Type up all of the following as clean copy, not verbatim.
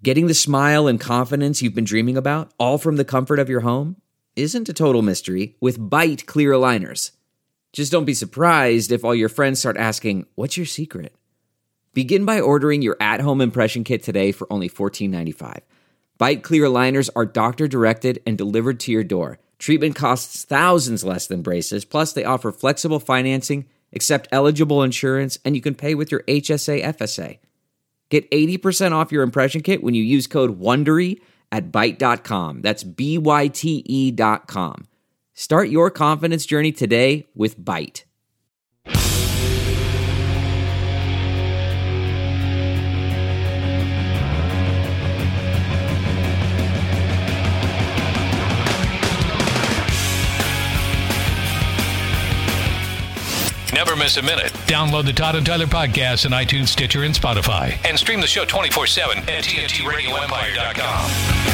Getting the smile and confidence you've been dreaming about, all from the comfort of your home, isn't a total mystery with Byte clear aligners. Just don't be surprised if all your friends start asking, "What's your secret?" Begin by ordering your at-home impression kit today for only $14.95. Byte clear aligners are doctor-directed and delivered to your door. Treatment costs thousands less than braces, plus they offer flexible financing, accept eligible insurance, and you can pay with your HSA FSA. Get 80% off your impression kit when you use code WONDERY at Byte.com. That's BYTE.com. Start your confidence journey today with Byte. Never miss a minute. Download the Todd and Tyler podcast on iTunes, Stitcher, and Spotify. And stream the show 24/7 at TNTRadioEmpire.com.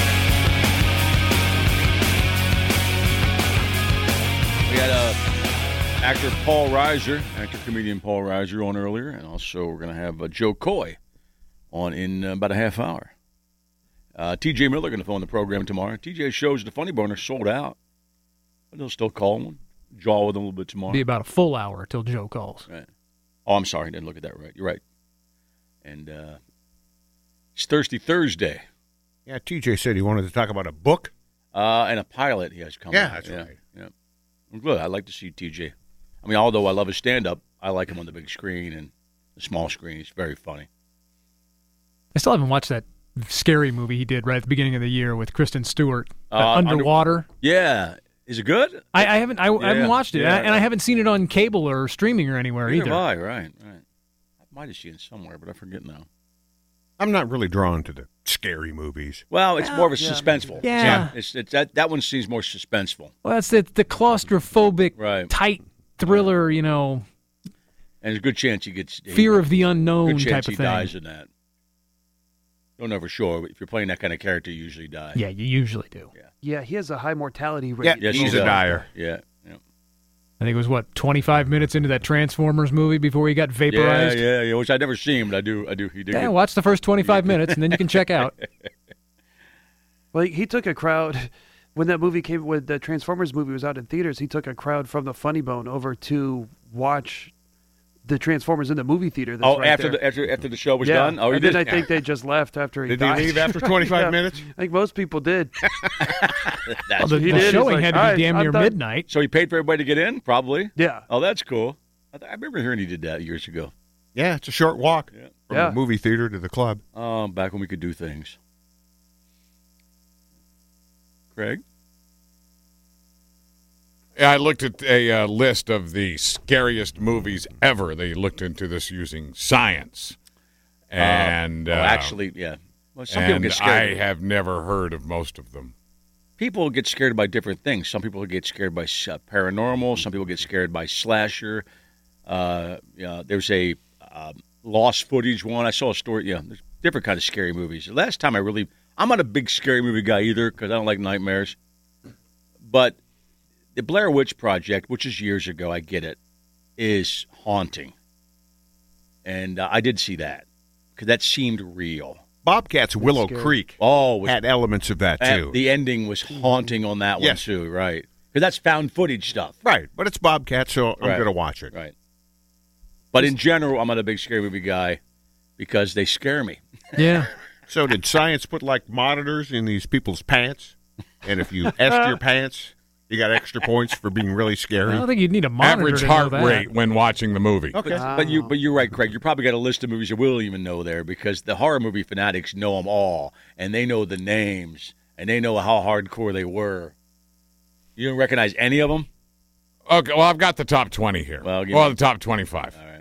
We had actor comedian Paul Reiser on earlier, and also we're going to have Joe Coy on in about a half hour. TJ Miller going to phone the program tomorrow. TJ's shows, The Funny Bone, are sold out, but they'll still call one. Jaw with them a little bit tomorrow. Be about a full hour till Joe calls. Right. Oh, I'm sorry. I didn't look at that right. You're right. And it's Thirsty Thursday. Yeah, TJ said he wanted to talk about a book. And a pilot he has coming. Yeah, that's right. Yeah. I'm good. I like to see TJ. I mean, although I love his stand-up, I like him on the big screen and the small screen. He's very funny. I still haven't watched that scary movie he did right at the beginning of the year with Kristen Stewart. Underwater. Yeah. Is it good? I haven't watched it, and I haven't seen it on cable or streaming or anywhere either. Right. I might have seen it somewhere, but I forget now. I'm not really drawn to the scary movies. Well, it's more of a suspenseful. Yeah. It's that one seems more suspenseful. Well, that's the claustrophobic, tight thriller, And there's a good chance he gets fear of the unknown good chance type of he thing. Dies in that. Don't know for sure, but if you're playing that kind of character, you usually die. Yeah, you usually do. Yeah, he has a high mortality rate. Yeah, he's a dyer. Yeah. I think it was 25 minutes into that Transformers movie before he got vaporized. Yeah. Which I've never seen, but I do. He did. Yeah, watch the first 25 minutes and then you can check out. Well, he took a crowd when that movie came. When the Transformers movie was out in theaters, he took a crowd from the Funny Bone over to watch the Transformers in the movie theater. After the show was done. Oh, he did. I think they just left after he Did died. he leave after 25 minutes? I think most people did. The showing had to be damn near midnight. So he paid for everybody to get in, probably. Yeah. Oh, that's cool. I remember hearing he did that years ago. Yeah, it's a short walk from the movie theater to the club. Oh, back when we could do things. Craig? I looked at a list of the scariest movies ever. They looked into this using science. And actually, yeah. Well, some people get scared. I have never heard of most of them. People get scared by different things. Some people get scared by paranormal. Some people get scared by slasher. There's a lost footage one. I saw a story. Yeah, there's different kind of scary movies. The last time I'm not a big scary movie guy either because I don't like nightmares. But the Blair Witch Project, which is years ago, I get it, is haunting. And I did see that because that seemed real. Bobcat's Willow Creek had elements of that, too. The ending was haunting on that one, too, right? Because that's found footage stuff. Right, but it's Bobcat, so I'm going to watch it. Right. But in general, I'm not a big scary movie guy because they scare me. Yeah. So did science put, monitors in these people's pants? And if you S'd your pants, you got extra points for being really scary? I don't think you'd need a monitor Average to heart know that. rate when watching the movie. Okay. But you're right, Craig. You probably got a list of movies you will even know there because the horror movie fanatics know them all, and they know the names, and they know how hardcore they were. You don't recognize any of them? Okay, well, I've got the top 20 here. Well, the top 25. All right.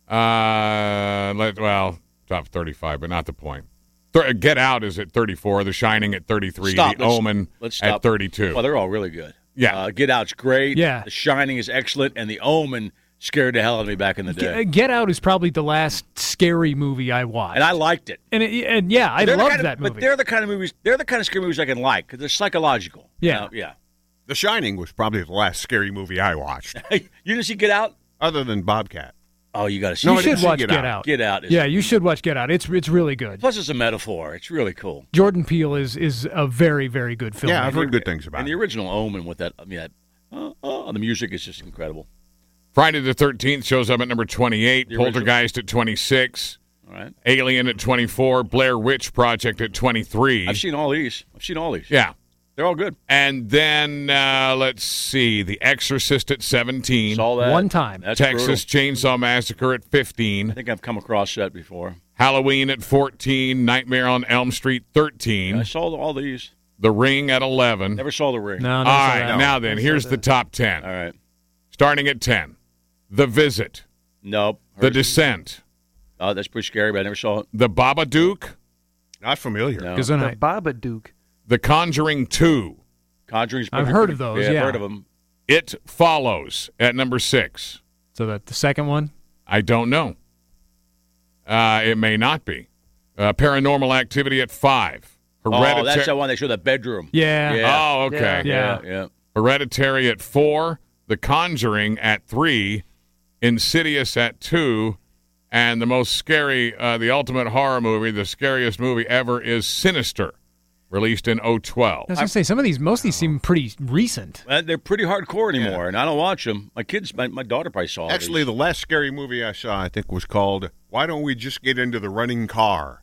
Top 35, but not the point. Get Out is at 34, The Shining at 33, Stop. The Omen at 32. Well, they're all really good. Yeah. Get Out's great. Yeah. The Shining is excellent, and The Omen scared the hell out of me back in the day. Get Out is probably the last scary movie I watched. And I liked it. I loved that movie. But they're the kind of scary movies I can like because they're psychological. Yeah. Yeah. The Shining was probably the last scary movie I watched. You didn't see Get Out? Other than Bobcat. Oh, you got to see You it. should watch Get Get Out. Out. Get Out. Yeah, you should watch Get Out. It's really good. Plus, it's a metaphor. It's really cool. Jordan Peele is a very, very good filmmaker. Yeah, I've heard good things about And the it. original Omen with that, the music is just incredible. Friday the 13th shows up at number 28. The original. Poltergeist at 26. All right. Alien at 24. Blair Witch Project at 23. I've seen all these. Yeah. They're all good. And then, let's see, The Exorcist at 17. Saw that. One time. That's Texas brutal. Chainsaw Massacre at 15. I think I've come across that before. Halloween at 14. Nightmare on Elm Street 13. I saw all these. The Ring at 11. Never saw The Ring. No, All no, right, no. now then, here's the top 10. All right. Starting at 10. The Visit. Nope. The Descent. Oh, that's pretty scary, but I never saw it. The Babadook. Not familiar. No. Because The then Babadook. The Conjuring 2. Conjuring's I've pretty- heard of those, I've yeah. heard of them. It Follows at number 6. so that the second one. I don't know. It may not be. Paranormal Activity at 5. Oh, that's the one they show the bedroom. Yeah. Yeah. Oh, okay. Yeah. Yeah. Hereditary at 4. The Conjuring at 3. Insidious at 2. And the most scary, the ultimate horror movie, the scariest movie ever is Sinister, released in 2012. I was gonna say most of these seem pretty recent. They're pretty hardcore anymore, and I don't watch them. My kids, my daughter probably saw Actually, these. the last scary movie I saw, I think, was called "Why Don't We Just Get Into the Running Car?"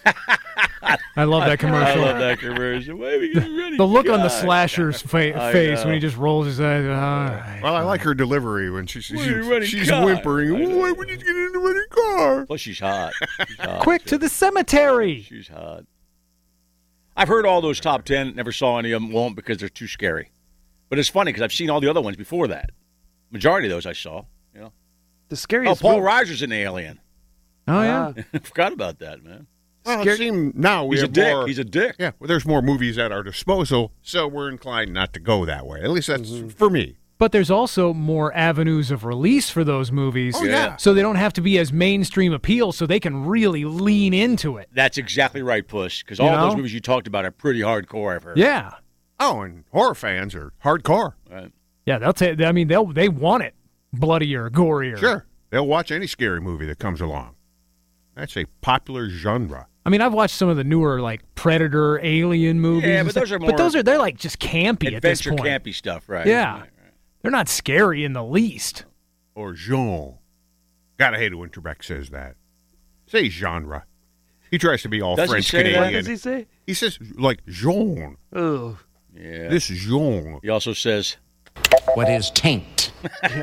I love that I commercial. love that commercial. Why are we getting ready? The look on the God. slasher's face know. when he just rolls his eyes. All right. Well, I like her delivery when she's running car. whimpering. I know. Why would you get in the running car? Plus, she's hot. She's hot. Quick to the cemetery. She's hot. I've heard all those top 10. Never saw any of them. Won't because they're too scary. But it's funny because I've seen all the other ones before that. Majority of those I saw. You know. The Oh, scariest. Paul movie- Reiser's in Alien. Oh yeah. I forgot about that, man. Well, it seems now we He's a have dick. more. He's a dick. Yeah, well, there's more movies at our disposal, so we're inclined not to go that way. At least that's for me. But there's also more avenues of release for those movies. Oh, yeah. So they don't have to be as mainstream appeal, so they can really lean into it. That's exactly right, Puss. Because You all those know? movies you talked about are pretty hardcore, I've heard. Yeah. Oh, and horror fans are hardcore. Right. Yeah, they want it bloodier, gorier. Sure, they'll watch any scary movie that comes along. That's a popular genre. I mean, I've watched some of the newer like Predator, Alien movies. Yeah, and but those stuff, are But more they're like just campy at this Adventure point. campy stuff, right? Yeah. Right. They're not scary in the least. Or genre. Gotta hate it when Trebek says that. Say genre. He tries to be all Does he French say that? Canadian. What does he say? He says like genre. Oh, Yeah. This genre. He also says What is taint?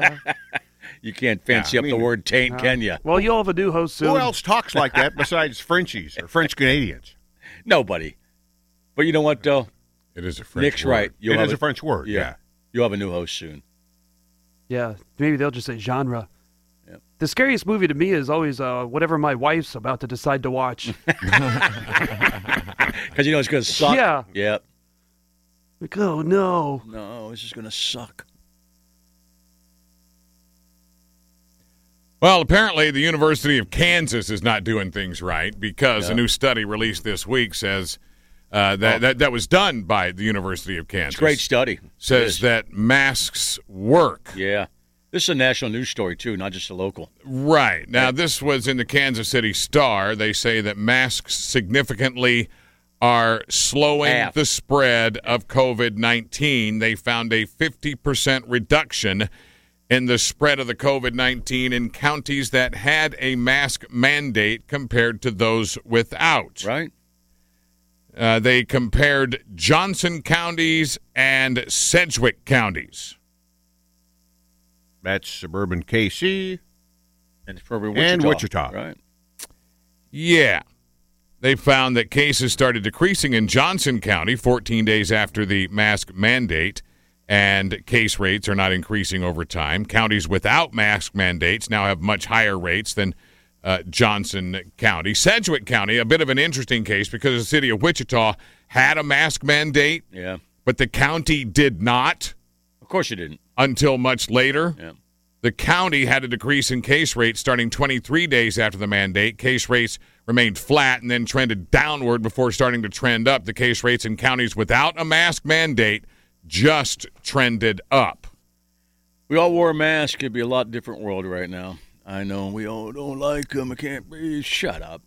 you can't fancy Yeah, up I the mean- word taint, can you? well, you'll have a new host soon. Who else talks like that besides Frenchies or French Canadians? Nobody. But you know what, though? It is a French Nick's word. right. You'll It have is a French word, yeah. You'll have a new host soon. Yeah, maybe they'll just say genre. Yep. The scariest movie to me is always whatever my wife's about to decide to watch. Because you know it's going to suck. Yeah. Yep. Like, oh no. No, this is going to suck. Well, apparently the University of Kansas is not doing things right because Yeah. a new study released this week says that was done by the University of Kansas. It's a great study. It Says is. that masks work. Yeah. This is a national news story, too, not just a local. Right. Now, this was in the Kansas City Star. They say that masks significantly are slowing Half. the spread of COVID-19. They found a 50% reduction in the spread of the COVID-19 in counties that had a mask mandate compared to those without. Right? They compared Johnson counties and Sedgwick counties. That's suburban KC. And it's probably Wichita. And Wichita. Right. Yeah. They found that cases started decreasing in Johnson County 14 days after the mask mandate, and case rates are not increasing over time. Counties without mask mandates now have much higher rates than Johnson County. Sedgwick County, a bit of an interesting case because the city of Wichita had a mask mandate, Yeah. but the county did not Of course you didn't. until much later. Yeah. The county had a decrease in case rates starting 23 days after the mandate. Case rates remained flat and then trended downward before starting to trend up. The case rates in counties without a mask mandate just trended up. We all wore a mask. It'd be a lot different world right now. I know we all don't like him. I can't breathe. Shut up.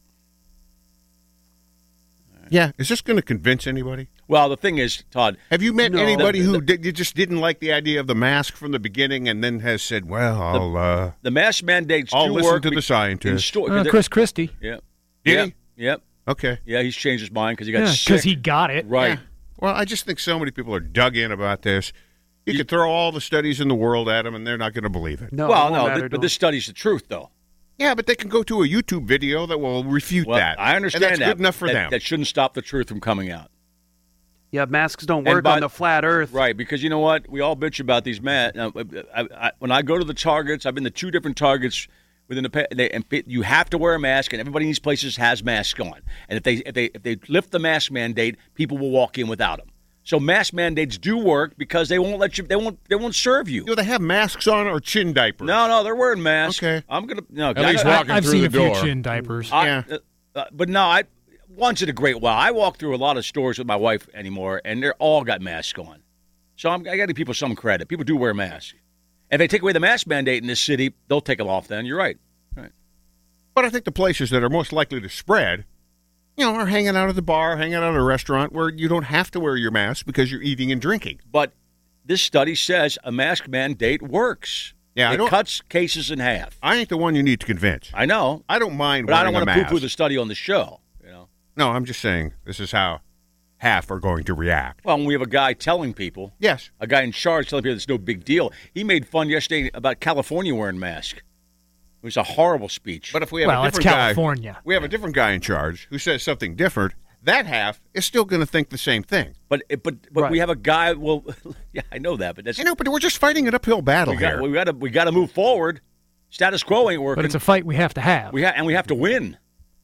Yeah. Is this going to convince anybody? Well, the thing is, Todd. Have you met anybody who you just didn't like the idea of the mask from the beginning and then has said, well, the mask mandates I'll do listen work to the scientists. Chris Christie. Yeah. Did he? Yep. Okay. Yeah, he's changed his mind because he got sick. Because he got it. Right. Yeah. Well, I just think so many people are dug in about this. You could throw all the studies in the world at them, and they're not going to believe it. No, Well, it won't matter to but them. this study's the truth, though. Yeah, but they can go to a YouTube video that will refute Well, that. I understand and that's that. good enough for them. That shouldn't stop the truth from coming out. Yeah, masks don't And work by- on the flat Earth. Right, because you know what? We all bitch about these masks. When I go to the Targets, I've been to 2 different Targets within you have to wear a mask, and everybody in these places has masks on. And if they lift the mask mandate, people will walk in without them. So mask mandates do work because they won't let you. They won't serve you. Do they have masks on or chin diapers? No, they're wearing masks. Okay. I'm gonna no. At least walking I've through seen the a few door. chin diapers. But no, once in a great while. I walk through a lot of stores with my wife anymore, and they're all got masks on. So I got to give people some credit. People do wear masks. If they take away the mask mandate in this city, they'll take them off. Then you're right. But I think the places that are most likely to spread, are hanging out at the bar, hanging out at a restaurant where you don't have to wear your mask because you're eating and drinking. But this study says a mask mandate works. Yeah, it cuts cases in half. I ain't the one you need to convince. I know. I don't mind But I don't wearing want a to mask. poo-poo the study on the show. No, I'm just saying this is how half are going to react. Well, when we have a guy telling people, Yes. a guy in charge telling people it's no big deal. He made fun yesterday about California wearing masks. It was a horrible speech. But if we have Well, a it's different guy, California. we have a different guy in charge who says something different, that half is still going to think the same thing. But Right. we have a guy. Well, yeah, I know that, but that's I know, but we're just fighting an uphill battle here. we got to move forward. Status quo ain't working. But it's a fight we have to have. we have to win.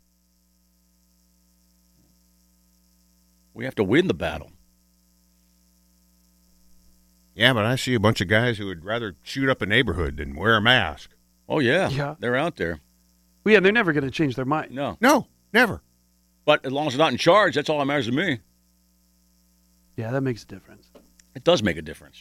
We have to win the battle. Yeah, but I see a bunch of guys who would rather shoot up a neighborhood than wear a mask. Oh yeah, Yeah. they're out there. Well, yeah, they're never going to change their mind. No, No, never. but as long as they're not in charge, that's all that matters to me. Yeah, that makes a difference. It does make a difference.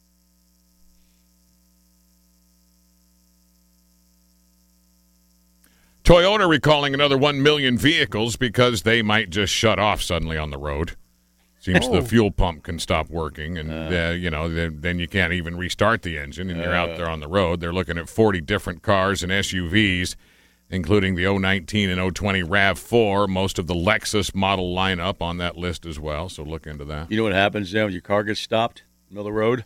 Toyota recalling another 1 million vehicles because they might just shut off suddenly on the road. Seems the fuel pump can stop working, and then you can't even restart the engine, and you're out there on the road. They're looking at 40 different cars and SUVs, including the 019 and 020 RAV4, most of the Lexus model lineup on that list as well, so look into that. You know what happens then when your car gets stopped in the middle of the road?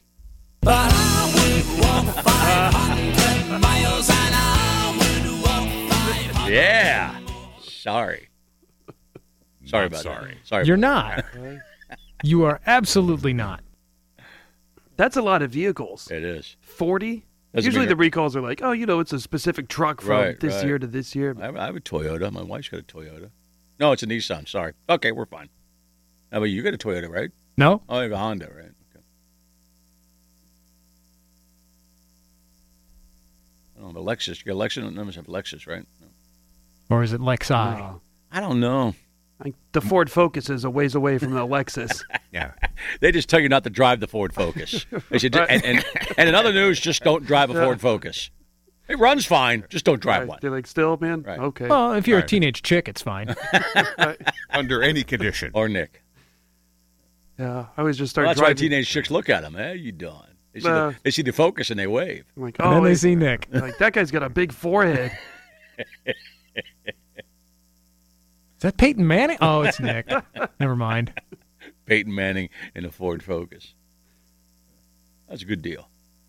Yeah. Sorry Not about sorry. that. Sorry. You're about not. You are absolutely not. That's a lot of vehicles. that. It is. 40? Doesn't Usually mean the recalls are like, it's a specific truck from Right, this right. year to this year. I have a Toyota. My wife's got a Toyota. No, it's a Nissan. Sorry. Okay, we're fine. How about you? You got a Toyota, right? No? Oh, you have a Honda, right? Okay. Oh, the Lexus. You got a Lexus? None of us have Lexus, right? No. Or is it Lexi? No. I don't know. The Ford Focus is a ways away from the Lexus. Yeah. They just tell you not to drive the Ford Focus. They should, and in other news, just don't drive a Ford Focus. It runs fine. Just don't drive one. They're like, still, man? Right. Okay. Well, if you're Right. a teenage chick, it's fine. Under any condition. Or Nick. Yeah, I always just Well, start that's why driving. teenage chicks look at him. Hey, you doing? They see, Uh, they see the Focus and they wave. I'm like, And then they wait. see Nick. Like, that guy's got a big forehead. Is that Peyton Manning? Oh, it's Nick. Never mind. Peyton Manning in a Ford Focus. That's a good deal.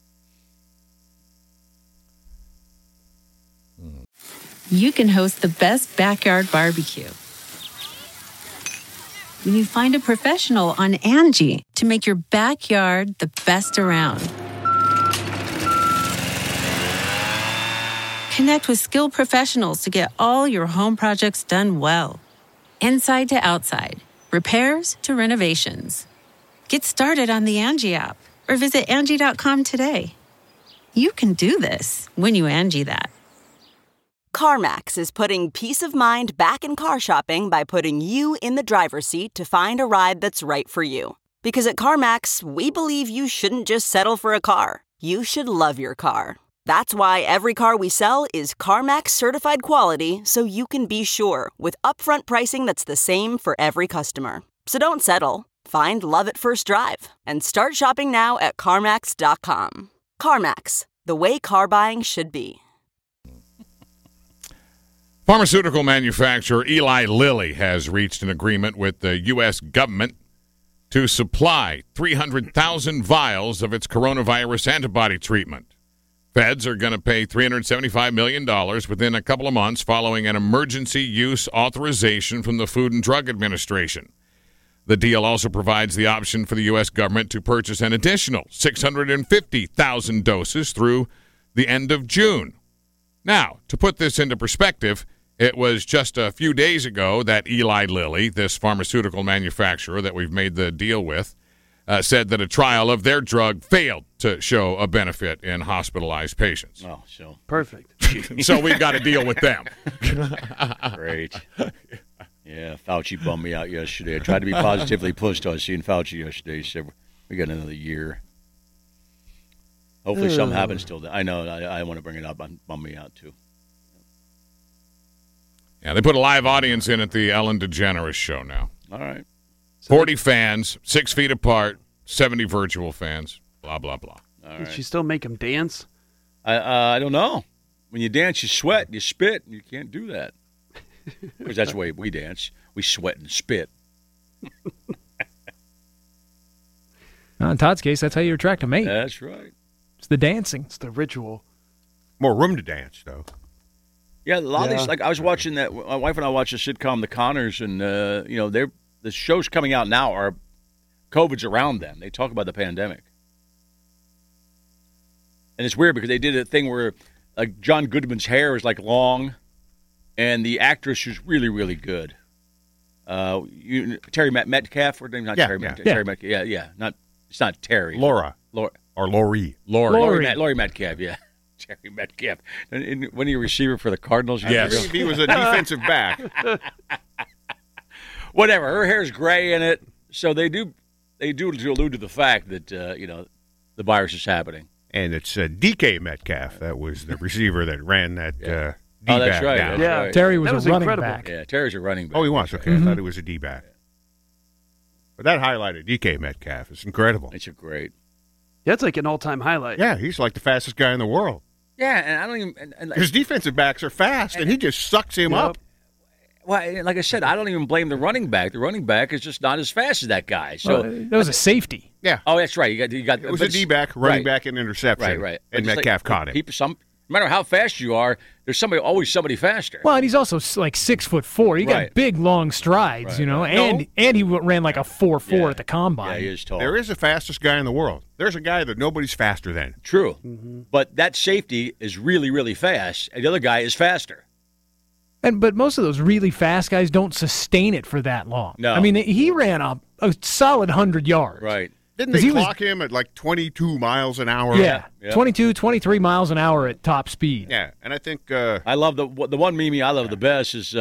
You can host the best backyard barbecue when you find a professional on Angie to make your backyard the best around. Connect with skilled professionals to get all your home projects done well. Inside to outside, repairs to renovations. Get started on the Angie app or visit Angie.com today. You can do this when you Angie that. CarMax is putting peace of mind back in car shopping by putting you in the driver's seat to find a ride that's right for you. Because at CarMax, we believe you shouldn't just settle for a car. You should love your car. That's why every car we sell is CarMax certified quality, so you can be sure with upfront pricing that's the same for every customer. So don't settle. Find love at first drive and start shopping now at CarMax.com. CarMax, the way car buying should be. Pharmaceutical manufacturer Eli Lilly has reached an agreement with the U.S. government to supply 300,000 vials of its coronavirus antibody treatment. Feds are going to pay $375 million within a couple of months following an emergency use authorization from the Food and Drug Administration. The deal also provides the option for the U.S. government to purchase an additional 650,000 doses through the end of June. Now, to put this into perspective, it was just a few days ago that Eli Lilly, this pharmaceutical manufacturer that we've made the deal with, said that a trial of their drug failed to show a benefit in hospitalized patients. Oh, so perfect. So we've got to deal with them. Great. Yeah, Fauci bummed me out yesterday. I tried to be positively pushed. I was seeing Fauci yesterday. He said, we got another year. Hopefully something happens till then. I know. I want to bring it up. Bummed me out, too. Yeah, they put a live audience in at the Ellen DeGeneres show now. All right. 40 fans, 6 feet apart, 70 virtual fans, blah, blah, blah. All Did right. she still make him dance? I don't know. When you dance, you sweat, you spit, and you can't do that. Because that's the way we dance. We sweat and spit. In Todd's case, that's how you attract a mate. That's right. It's the dancing. It's the ritual. More room to dance, though. Yeah, a lot of these, like I was watching that, my wife and I watched the sitcom The Connors, and, the shows coming out now are COVID's around them. They talk about the pandemic. And it's weird because they did a thing where, like, John Goodman's hair is, like, long, and the actress is really, really good. Terry Metcalf, or not Yeah, Terry yeah. Metcalf. Terry Metcalf, yeah. It's not Terry. Laura. Or Laurie. Laurie Metcalf, yeah. Terry Metcalf. And when you receiver for the Cardinals? Yes. He was a defensive back. Whatever. Her hair's gray in it, so they do allude to the fact that the virus is happening. And it's DK Metcalf. That was the receiver that ran that D-back that's right. down. Yeah. Right. Terry was That was a running incredible. back. Yeah, Terry's a running back. Oh, he was? Okay. I thought he was a D-back. But that highlighted DK Metcalf. It's incredible. It's a great. That's like an all-time highlight. Yeah, he's like the fastest guy in the world. Yeah, and I don't even. And His defensive backs are fast, and he just sucks him up. well, like I said, I don't even blame the running back. The running back is just not as fast as that guy. So That was a safety. Yeah. Oh, that's right. You got. It was a D-back, running back, and interception. Right. And But just Metcalf caught it. No matter how fast you are, there's always somebody faster. Well, and he's also like 6'4". He got Right. big, long strides, Right. and he ran like a 4.4 Yeah. at the combine. Yeah, he is tall. There is the fastest guy in the world. There's a guy that nobody's faster than. True. But that safety is really, really fast, and the other guy is faster. But most of those really fast guys don't sustain it for that long. No. I mean, he ran a solid 100 yards. Right. Didn't 'Cause they he was- clock him at like 22 miles an hour? Yeah, Yeah. 22, 23 miles an hour at top speed. Yeah, and I think I love the one meme I love the best is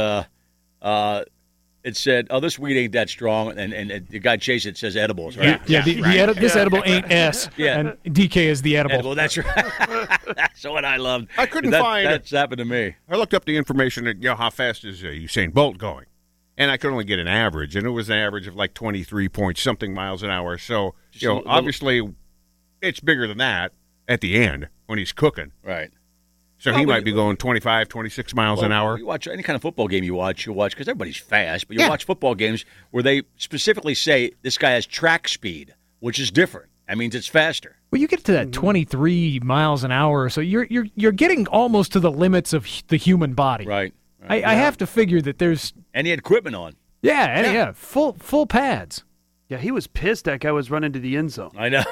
it said, "Oh, this weed ain't that strong," and the guy chasing it says edibles, right? Yeah, this edible ain't S, Yeah. and DK is the edible. Edible, that's right. That's what I loved. I couldn't That- find- That's happened to me. I looked up the information that how fast is Usain Bolt going, and I could only get an average, and it was an average of like 23 point something miles an hour. So Just a little- obviously, it's bigger than that at the end when he's cooking. Right. So he might be going 25, 26 miles an hour. You watch any kind of football game you watch because everybody's fast, but you Yeah. watch football games where they specifically say this guy has track speed, which is different. That means it's faster. Well, you get to that 23 miles an hour, so you're getting almost to the limits of the human body. Right. I have to figure that there's And he had equipment on. full pads. Yeah, he was pissed that guy was running to the end zone. I know.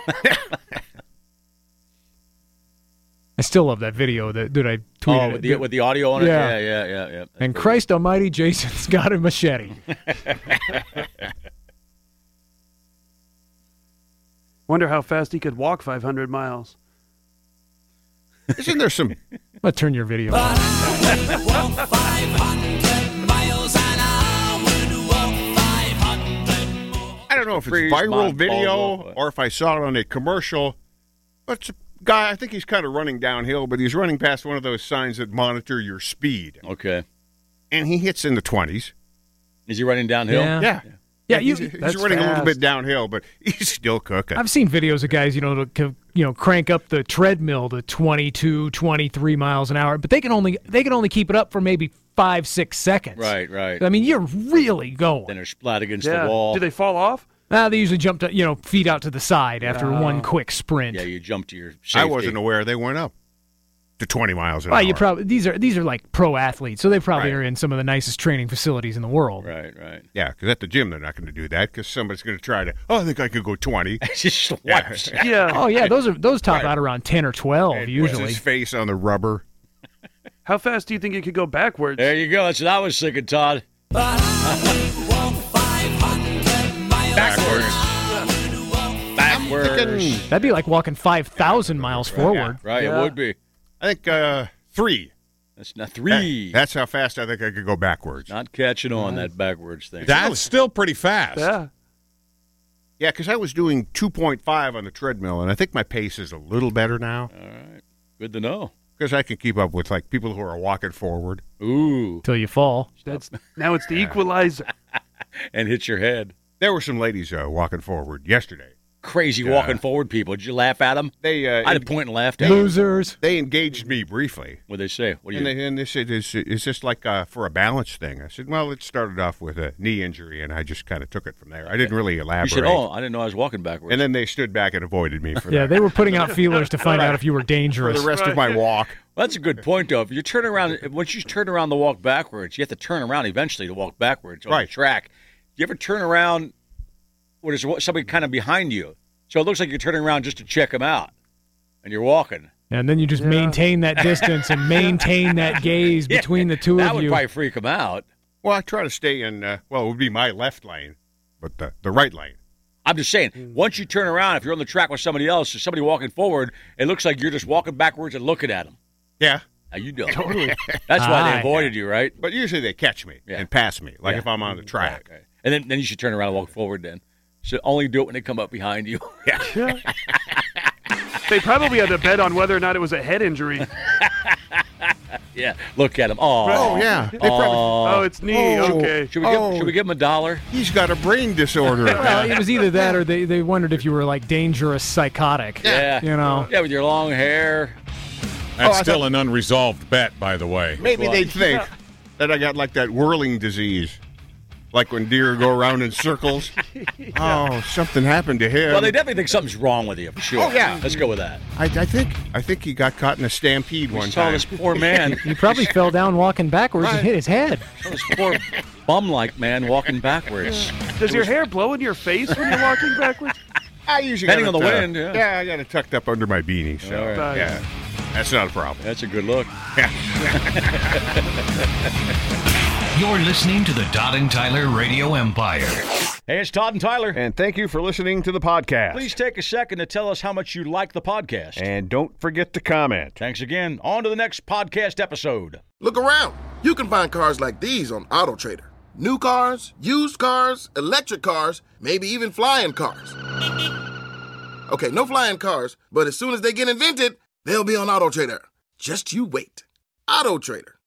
I still love that video that I tweeted. With the audio on it? Yeah. Yeah. And Christ almighty, Jason's got a machete. Wonder how fast he could walk 500 miles. Isn't there some? Let's turn your video on. I don't know if it's Freeze, viral Mont video Bolo. or if I saw it on a commercial, but Guy, I think he's kind of running downhill, but he's running past one of those signs that monitor your speed. Okay. And he hits in the 20s. Is he running downhill? Yeah, he's running a little bit downhill, but he's still cooking. I've seen videos of guys, crank up the treadmill to 22, 23 miles an hour, but they can only keep it up for maybe 5-6 seconds. Right. I mean, you're really going. Then they're splat against the wall. Do they fall off? They usually jump to, feet out to the side after one quick sprint. Yeah, you jump to your safety. I wasn't aware they went up to 20 miles an hour. You probably these are like pro athletes, so they probably are in some of the nicest training facilities in the world. Right. Yeah, because at the gym they're not going to do that because somebody's going to try to. Oh, I think I could go 20. Just Yeah. Oh yeah, those top out around 10 or 12 and usually. Puts his face on the rubber. How fast do you think it could go backwards? There you go. That's what I was thinking, Todd. Backwards. That'd be like walking 5,000 miles forward. Right, it would be. I think 3. That's not 3. That's how fast I think I could go backwards. Not catching on that backwards thing. That's still pretty fast. Yeah. Yeah, because I was doing 2.5 on the treadmill, and I think my pace is a little better now. All right. Good to know. Because I can keep up with like people who are walking forward. Ooh. Till you fall. Now it's the equalizer. And hit your head. There were some ladies walking forward yesterday. Crazy walking forward people. Did you laugh at them? They I had a point and laughed at them. Losers. They engaged me briefly. What'd they say? And they said, is this like for a balance thing? I said, well, it started off with a knee injury, and I just kind of took it from there. I didn't really elaborate. You said, I didn't know I was walking backwards. And then they stood back and avoided me for that. Yeah, they were putting out feelers to find out if you were dangerous. For the rest of my walk. Well, that's a good point, though. If you turn around, once you turn around to walk backwards, you have to turn around eventually to walk backwards on the track. You ever turn around when there's somebody kind of behind you? So it looks like you're turning around just to check them out, and you're walking. And then you just maintain that distance and maintain that gaze between the two of you. That would probably freak them out. Well, I try to stay in, it would be my left lane, but the right lane. I'm just saying, once you turn around, if you're on the track with somebody else or somebody walking forward, it looks like you're just walking backwards and looking at them. Yeah. Now you know. Totally. That's why they avoided you, right? But usually they catch me and pass me, like if I'm on the track. Okay. And then you should turn around and walk forward then. So only do it when they come up behind you. Yeah. They probably had to bet on whether or not it was a head injury. Yeah, look at him. Oh, yeah. It's knee. Okay. Should we give him $1? He's got a brain disorder. Well, it was either that or they wondered if you were like dangerous psychotic. Yeah. Yeah, with your long hair. That's still an unresolved bet, by the way. Maybe they'd think that I got like that whirling disease. Like when deer go around in circles. Oh, something happened to him. Well, they definitely think something's wrong with you, for sure. Oh, yeah. Let's go with that. I think he got caught in a stampede one saw time. this poor man. He probably fell down walking backwards and hit his head. This poor bum-like man walking backwards. Does your hair blow in your face when you're walking backwards? I usually depending on the wind. Yeah, I got it tucked up under my beanie, so yeah, that's not a problem. That's a good look. You're listening to the Todd and Tyler Radio Empire. Hey, it's Todd and Tyler. And thank you for listening to the podcast. Please take a second to tell us how much you like the podcast. And don't forget to comment. Thanks again. On to the next podcast episode. Look around. You can find cars like these on AutoTrader. New cars, used cars, electric cars, maybe even flying cars. Okay, no flying cars, but as soon as they get invented, they'll be on AutoTrader. Just you wait. AutoTrader.